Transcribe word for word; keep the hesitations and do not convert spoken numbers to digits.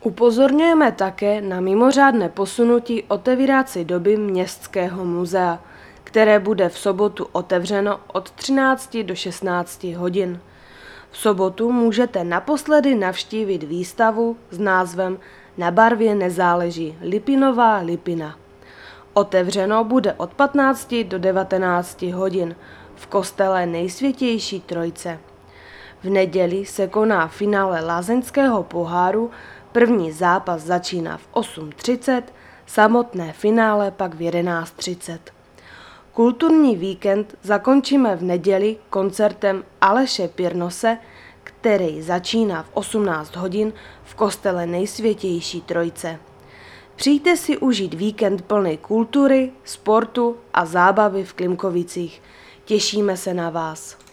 Upozorňujeme také na mimořádné posunutí otevírací doby Městského muzea, které bude v sobotu otevřeno od třinácti do šestnácti hodin. V sobotu můžete naposledy navštívit výstavu s názvem Na barvě nezáleží Lipinová Lipina. Otevřeno bude od patnácti do devatenácti hodin v kostele Nejsvětější Trojice. V neděli se koná finále lázeňského poháru, první zápas začíná v osm třicet, samotné finále pak v jedenáct třicet. Kulturní víkend zakončíme v neděli koncertem Aleše Pirnose, který začíná v osmnáct hodin v kostele Nejsvětější Trojice. Přijďte si užít víkend plný kultury, sportu a zábavy v Klimkovicích. Těšíme se na vás.